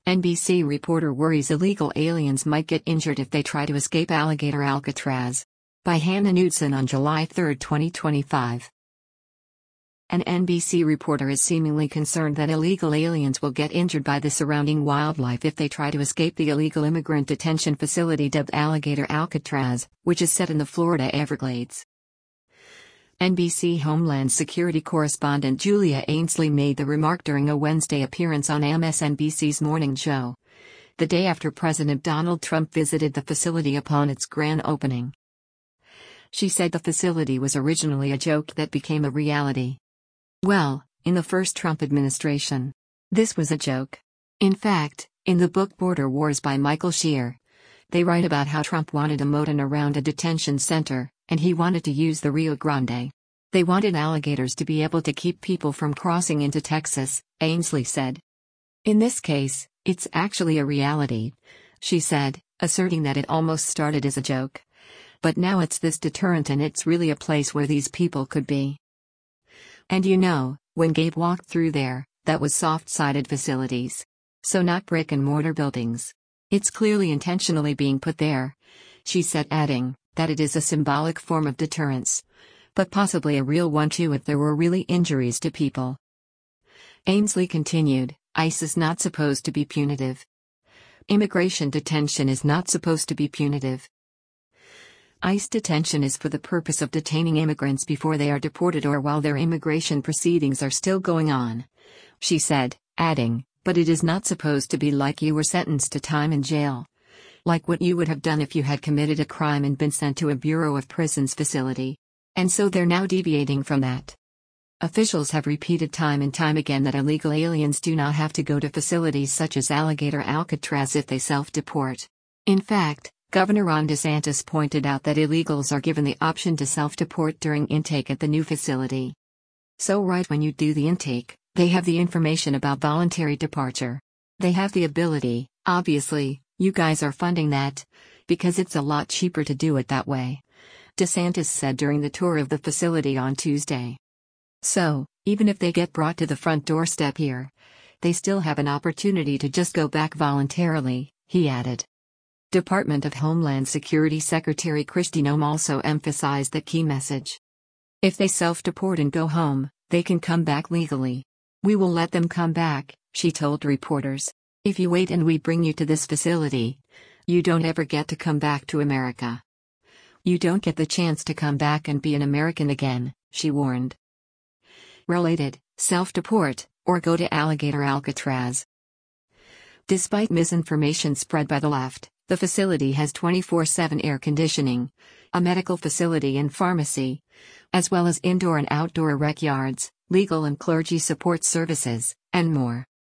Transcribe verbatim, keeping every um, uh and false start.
N B C reporter worries illegal aliens might get injured if they try to escape alligator Alcatraz. By Hannah Knudsen on July third, twenty twenty-five. An N B C reporter is seemingly concerned that illegal aliens will get injured by the surrounding wildlife if they try to escape the illegal immigrant detention facility dubbed Alligator Alcatraz, which is set in the Florida Everglades. N B C Homeland Security correspondent Julia Ainsley made the remark during a Wednesday appearance on M S N B C's Morning Show, the day after President Donald Trump visited the facility upon its grand opening. She said the facility was originally a joke that became a reality. Well, in the first Trump administration, this was a joke. In fact, in the book Border Wars by Michael Shear, they write about how Trump wanted a moat around a detention center, and he wanted to use the Rio Grande. They wanted alligators to be able to keep people from crossing into Texas, Ainsley said. In this case, it's actually a reality, she said, asserting that it almost started as a joke. But now it's this deterrent and it's really a place where these people could be. And you know, when Gabe walked through there, that was soft-sided facilities. So not brick-and-mortar buildings. It's clearly intentionally being put there, she said, adding that it is a symbolic form of deterrence. But possibly a real one too if there were really injuries to people. Ainsley continued, ICE is not supposed to be punitive. Immigration detention is not supposed to be punitive. ICE detention is for the purpose of detaining immigrants before they are deported or while their immigration proceedings are still going on, she said, adding, but it is not supposed to be like you were sentenced to time in jail. Like what you would have done if you had committed a crime and been sent to a Bureau of Prisons facility. And so they're now deviating from that. Officials have repeated time and time again that illegal aliens do not have to go to facilities such as Alligator Alcatraz if they self-deport. In fact, Governor Ron DeSantis pointed out that illegals are given the option to self-deport during intake at the new facility. So right when you do the intake, they have the information about voluntary departure. They have the ability, obviously, you guys are funding that, because it's a lot cheaper to do it that way, DeSantis said during the tour of the facility on Tuesday. So, even if they get brought to the front doorstep here, they still have an opportunity to just go back voluntarily, he added. Department of Homeland Security Secretary Kristi Noem also emphasized that key message. If they self-deport and go home, they can come back legally. We will let them come back, she told reporters. If you wait and we bring you to this facility, you don't ever get to come back to America. You don't get the chance to come back and be an American again, she warned. Related, self-deport, or go to Alligator Alcatraz. Despite misinformation spread by the left, the facility has twenty-four seven air conditioning, a medical facility and pharmacy, as well as indoor and outdoor rec yards, legal and clergy support services, and more.